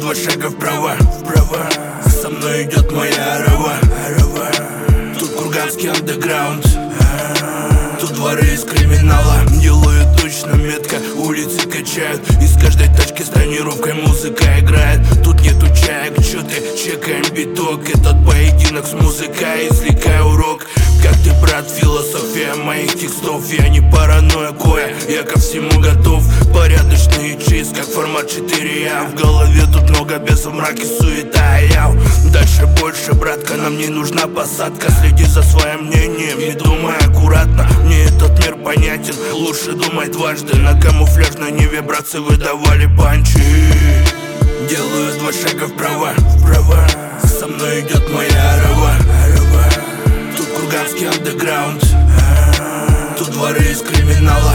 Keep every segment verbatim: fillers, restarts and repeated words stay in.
два шага вправо, вправо. Со мной идет моя арава, арава. Тут курганский андеграунд, тут дворы из криминала. Делаю точно метко, улицы качают. Из каждой тачки с тонировкой музыка играет. Тут нету чаек, чё ты, чекаем биток. Этот поединок с музыкой, извлекай урок. Как ты, брат, философия моих текстов. Я не параноикоя, я ко всему готов. Порядочный и чист, как формат четыре. Я в голове тут много бесов, мраке суета. Я дальше больше, братка, нам не нужна посадка. Следи за своим мнением, не думай аккуратно. Мне этот мир понятен, лучше думай дважды. На камуфляжной неве братцы выдавали панчи. Делаю два шага вправо, вправо. Со мной идет моя арава, арава. Тут курганский андеграунд, тут дворы из криминала.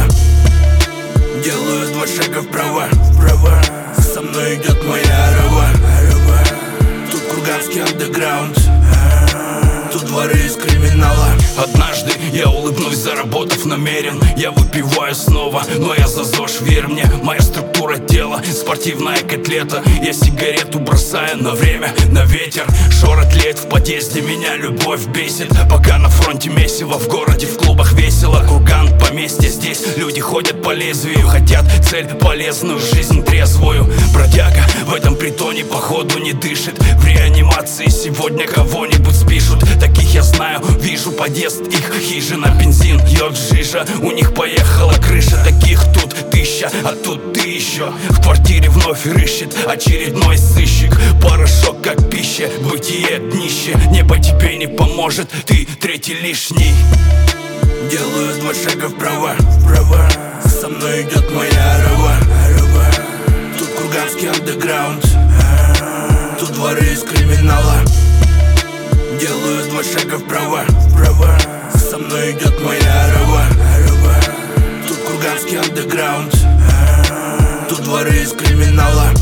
Делаю два шага вправо, вправо. Со мной идет моя арава, арава. Тут курганский андеграунд, тут дворы из криминала. Однажды я улыбнусь, заработав намерен. Я выпиваю снова, но я за ЗОЖ, верь мне. Моя структура тела, спортивная котлета. Я сигарету бросаю на время, на ветер. Шора тлеет в подъезде, меня любовь бесит. Пока на фронте месиво, в городе, в клубах весело. Курган, поместье, здесь люди ходят по лезвию. Хотят цель полезную, жизнь трезвую. Бродяга в этом притоне походу не дышит. В реанимации сегодня кого-нибудь спишут. Таких я знаю, вижу подъезд их, хижина, бензин, йод, жижа. У них поехала крыша, таких тут тысяча, а тут ты еще. В квартире вновь рыщет очередной сыщик. Порошок как пища, бытие днище. Небо тебе не поможет, ты третий лишний. Делаю два шага вправо, вправо. Со мной идет моя арава, арава. Тут курганский андеграунд, тут дворы из криминала. Делаю два шага вправо, вправо. Со мной идет моя арава, арава. Тут курганский андеграунд, тут дворы из криминала.